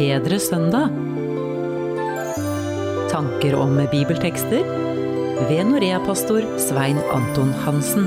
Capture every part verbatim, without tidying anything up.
bedre søndag. Tanker om bibeltekster ved Norea-pastor Svein Anton Hansen.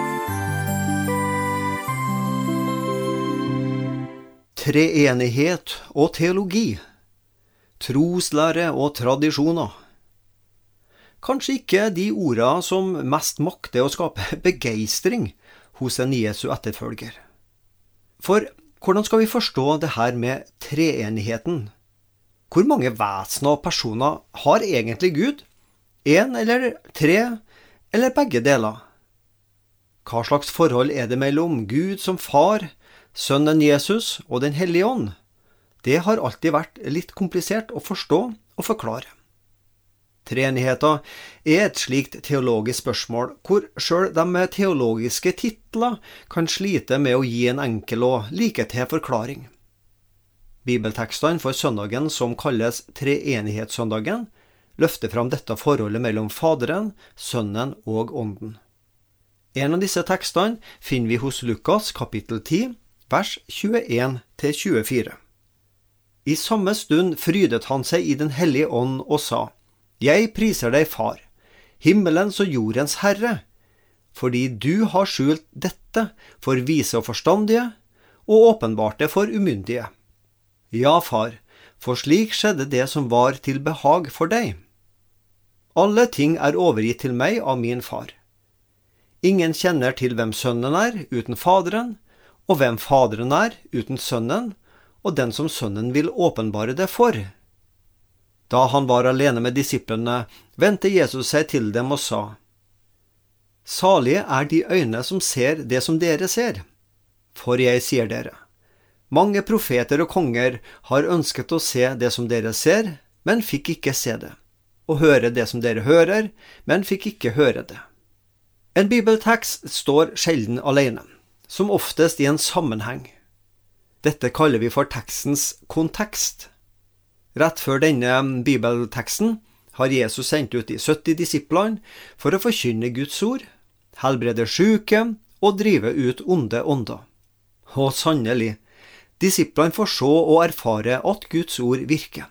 Treenighet og teologi, troslære og tradisjoner. Kanskje ikke de ordene som mest makter å skape begeistring hos en Jesu etterfølger. For hvordan skal vi forstå det her med treenigheten? Hvor mange vesener og personer har egentlig Gud? En eller tre, eller begge deler? Hva slags forhold er det mellom Gud som far, sønnen Jesus og den hellige ånd? Det har alltid vært litt komplisert å forstå og forklare. Treenigheten er et slikt teologisk spørsmål, hvor selv de med teologiske titler kan slite med å gi en enkel og like til forklaring. Bibeltekstene for søndagen som kalles treenighetssøndagen, løfter fram dette forholdet mellom Faderen, Sønnen og Ånden. En av disse tekstene finner vi hos Lukas kapittel ti, vers tjueen til tjuefire. I samme stund frydet han seg i den hellige ånd og sa: Jeg priser deg, far, himmelens og jordens herre, fordi du har skjult dette for vise og forstandige, og åpenbart det for umyndige. Ja, far, for slik skjedde det som var til behag for deg. Alle ting er overgitt til meg av min far. Ingen kjenner til hvem sønnen er uten faderen, og hvem faderen er uten sønnen, og den som sønnen vil åpenbare det for. Da han var alene med disiplene, vendte Jesus seg til dem og sa: Salige er de øyne som ser det som dere ser. For jeg sier dere, mange profeter og konger har ønsket å se det som dere ser, men fikk ikke se det, og høre det som dere hører, men fikk ikke høre det. En bibeltekst står sjelden alene, som oftest i en sammenheng. Dette kaller vi for tekstens kontekst. Rett før denne bibelteksten har Jesus sendt ut de sytti disiplene for å forkynne Guds ord, helbrede syke og drive ut onde ånder. Og sannelig, disiplene får se og erfare at Guds ord virker.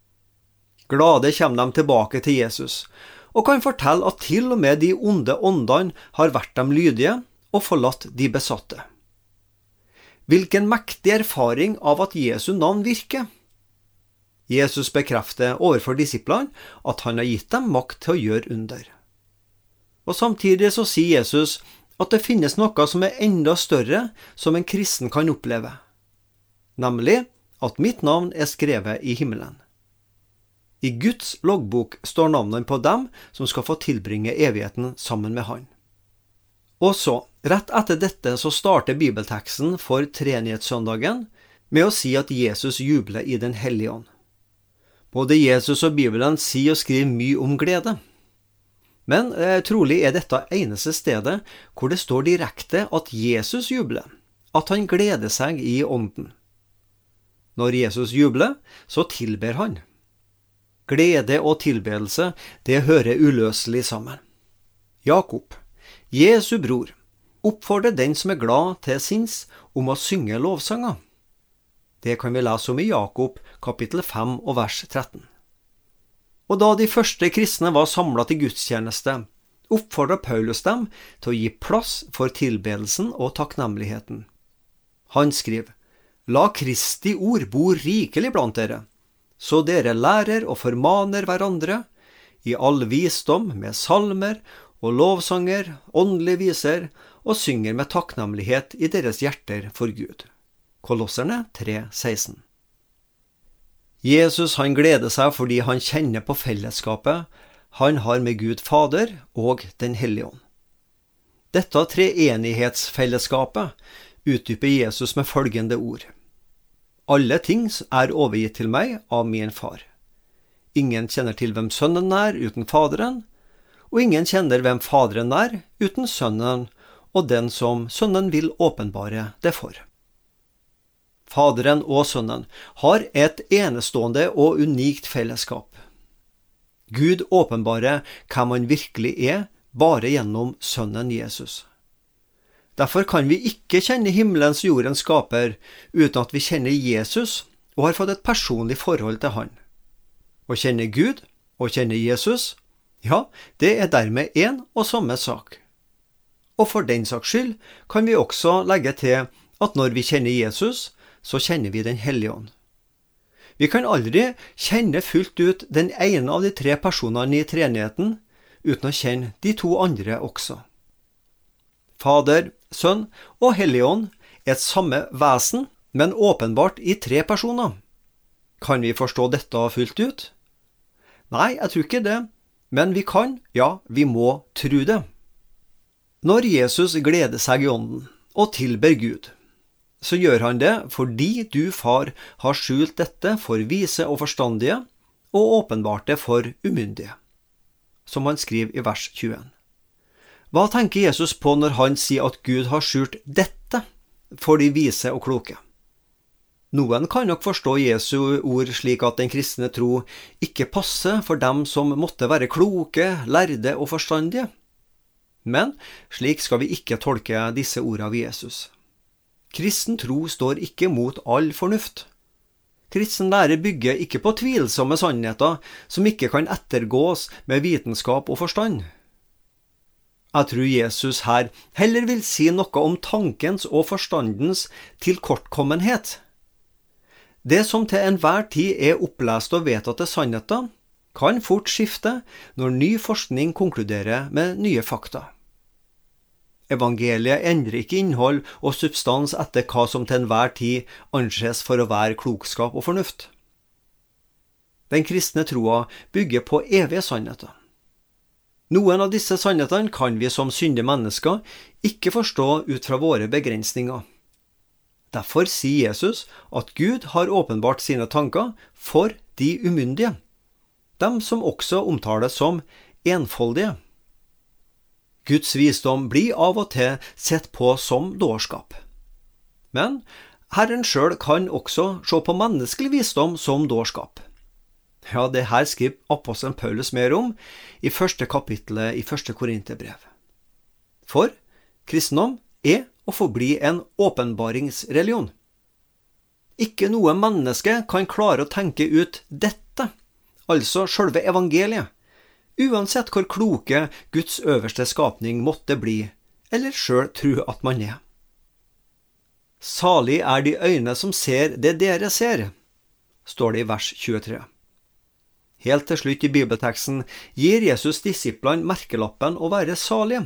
Glade kommer de tilbake til Jesus, og kan fortelle at til og med de onde åndene har vært dem lydige og forlatt de besatte. Hvilken mektig erfaring av at Jesu navn virker! Jesus bekrefter overfor disiplene at han har gitt dem makt til å gjøre under. Og samtidig så sier Jesus at det finnes noe som er enda større som en kristen kan oppleve, nemlig at mitt navn er skrevet i himmelen. I Guds loggbok står navnene på dem som skal få tilbringe evigheten sammen med han. Og så, rett etter dette så starter bibelteksten for treenighetssøndagen med å si at Jesus jubler i den hellige ånd. Både Jesus og Bibelen sier og skriver mye om glede. Men eh, trolig er dette eneste stedet hvor det står direkte at Jesus jubler, at han gleder seg i ånden. Når Jesus jubler, så tilber han. Glede og tilbedelse, det hører uløselig sammen. Jakob, Jesu bror, oppfordrer den som er glad til sinns om å synge lovsanger. Det kan vi lese om i Jakob kapittel fem og vers tretten. Og da de første kristne var samlet til gudstjeneste, oppfordret Paulus dem til å gi plass for tilbedelsen og takknemligheten. Han skriver: La Kristi ord bo rikelig blant dere, så dere lærer og formaner hverandre i all visdom med salmer og lovsanger, åndelige viser, og synger med takknemlighet i deres hjerter for Gud. Kolosserne tre seksten. Jesus han gleder seg fordi han kjenner på fellesskapet han har med Gud Fader og den hellige ånd. Dette treenighetsfellesskapet utdyper Jesus med følgende ord: Alle ting er overgitt til meg av min far. Ingen kjenner til hvem sønnen er uten faderen, og ingen kjenner hvem faderen er uten sønnen og den som sønnen vil åpenbare det for. Faderen og sønnen har et enestående og unikt fellesskap. Gud åpenbarer hvem han virkelig er bare gjennom sønnen Jesus. Derfor kan vi ikke kjenne himmelens og jordens skaper uten at vi kjenner Jesus og har fått et personlig forhold til han. Å kjenne Gud og kjenne Jesus, ja, det er dermed en og samme sak. Og for den saks skyld kan vi også legge til at når vi kjenner Jesus, så kjenner vi Den hellige ånd. Vi kan aldri kjenne fullt ut den ene av de tre personene i treenigheten, uten å kjenne de to andre også. Fader, Sønn og Hellig Ånd er et samme vesen, men åpenbart i tre personer. Kan vi forstå dette fullt ut? Nei, jeg tror ikke det, men vi kan, ja, vi må tro det. Når Jesus gleder seg i ånden og tilber Gud, så gjør han det fordi du, far, har skjult dette for vise og forstandige, og åpenbart det for umyndige, som han skriver i vers tjue. Hva tenker Jesus på når han sier at Gud har skjult dette for de vise og kloke? Noen kan nok forstå Jesu ord slik at den kristne tro ikke passer for dem som måtte være kloke, lærde og forstandige. Men slik skal vi ikke tolke disse ordene av Jesus. Kristen tro står ikke mot all fornuft. Kristen lære bygger ikke på tvilsomme sannheter som ikke kan ettergås med vitenskap og forstand. Jeg tror Jesus her heller vil si noe om tankens og forstandens tilkortkommenhet. Det som til enhver tid er opplest og vedtatte sannheter, kan fort skifte når ny forskning konkluderer med nye fakta. Evangeliet endrer ikke innhold og substans etter hva som til enhver tid anses for å være klokskap og fornuft. Den kristne troa bygger på evige sannheter. Noen av disse sannhetene kan vi som syndige mennesker ikke forstå ut fra våre begrensninger. Derfor sier Jesus at Gud har åpenbart sine tanker for de umyndige, dem som også omtales som enfoldige. Guds visdom blir av og til sett på som dårskap. Men Herren selv kan også se på menneskelig visdom som dårskap. Ja, det her skriver apostelen Paulus mer om i første kapittelet i første Korinterbrev. For kristendom er å forbli en åpenbaringsreligion. Ikke noe menneske kan klare å tenke ut dette, altså selve evangeliet, uansett hvor kloke Guds øverste skapning måtte bli, eller selv tro at man er. Salig er de øyne som ser det dere ser, står det i vers tjuetre. Helt til slutt i bibelteksten gir Jesus disiplene merkelappen å være salige.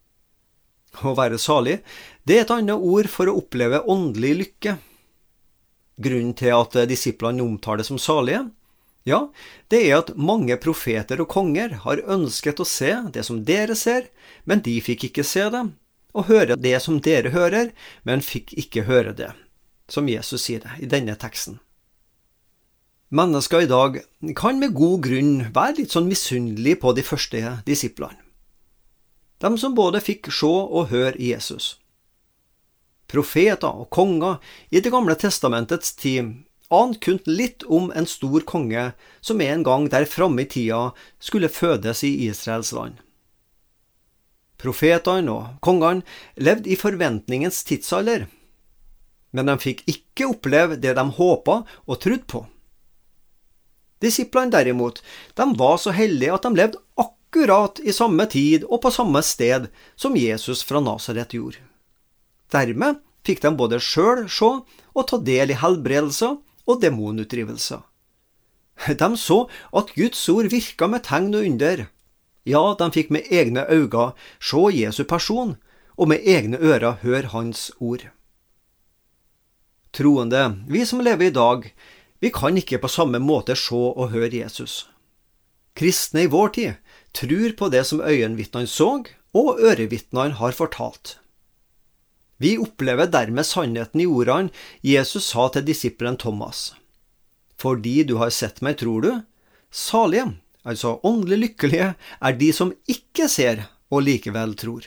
Å være salig, det er et annet ord for å oppleve åndelig lykke. Grunnen til at disiplene omtaler som salige, ja, det er at mange profeter og konger har ønsket å se det som dere ser, men de fikk ikke se det, og høre det som dere hører, men fikk ikke høre det, som Jesus sier det i denne teksten. Mennesker i dag kan med god grunn være litt sånn misunnelige på de første disiplene. De som både fikk se og høre Jesus. Profeter og konger i det gamle testamentets tid ant kun litt om en stor konge som en gang der framme i tida skulle fødes i Israels land. Profetene og kongene levde i forventningens tidsalder, men de fikk ikke oppleve det de håpet og trodde på. Disiplene derimot, de var så heldige at de levde akkurat i samme tid og på samme sted som Jesus fra Nasaret gjorde. Dermed fikk de både selv se og ta del i helbredelser og demonutdrivelser. De så at Guds ord virket med tegn og under. Ja, de fikk med egne øyne se Jesu person, og med egne ører høre hans ord. Troende, vi som lever i dag, vi kan ikke på samme måte se og høre Jesus. Kristne i vår tid tror på det som øyenvitnene så, og ørevitnene har fortalt. Vi opplever dermed sannheten i ordene Jesus sa til disippelen Thomas. Fordi du har sett meg, tror du? Salige, altså åndelig lykkelige, er de som ikke ser og likevel tror.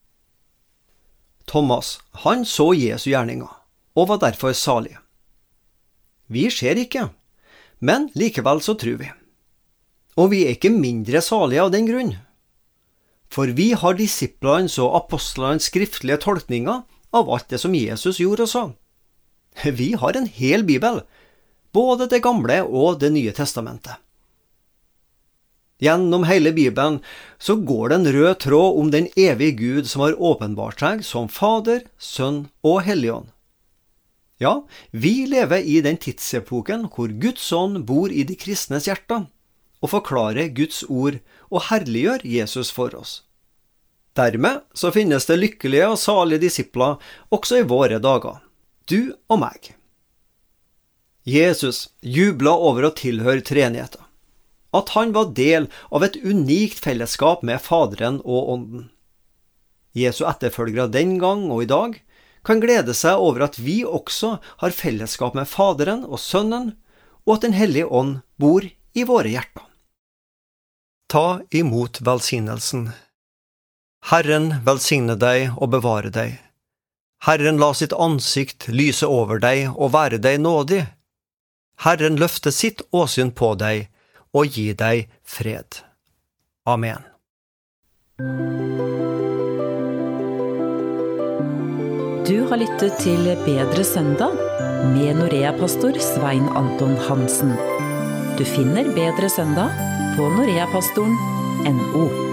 Thomas, han så Jesu gjerninger, og var derfor salig. Vi ser ikke, men likevel så tror vi. Og vi er ikke mindre salige av den grunn. For vi har disiplenes og apostlenes skriftlige tolkninger av alt det som Jesus gjorde og sa. Vi har en hel bibel, både det gamle og det nye testamentet. Gjennom hele Bibelen så går det en rød tråd om den evige Gud som har åpenbart seg som Fader, Sønn og Helligånd. Ja, vi lever i den tidsepoken hvor Guds ånd bor i de kristnes hjerter, og forklarer Guds ord og herliggjør Jesus for oss. Dermed så finnes det lykkelige og salige disipler også i våre dager, du og meg. Jesus jubla over å tilhøre treenigheten, at han var del av et unikt fellesskap med Faderen og Ånden. Jesu etterfølgere den gang og i dag kan glede seg over at vi også har fellesskap med Faderen og Sønnen, og at Den hellige ånd bor i våre hjerter. Ta imot velsignelsen. Herren velsigne deg og bevare deg. Herren la sitt ansikt lyse over deg og være deg nådig. Herren løfte sitt åsyn på deg og gi deg fred. Amen. Du har lyttet til Bedre søndag med Norea-pastor Svein Anton Hansen. Du finner Bedre søndag på noreapastoren punktum no.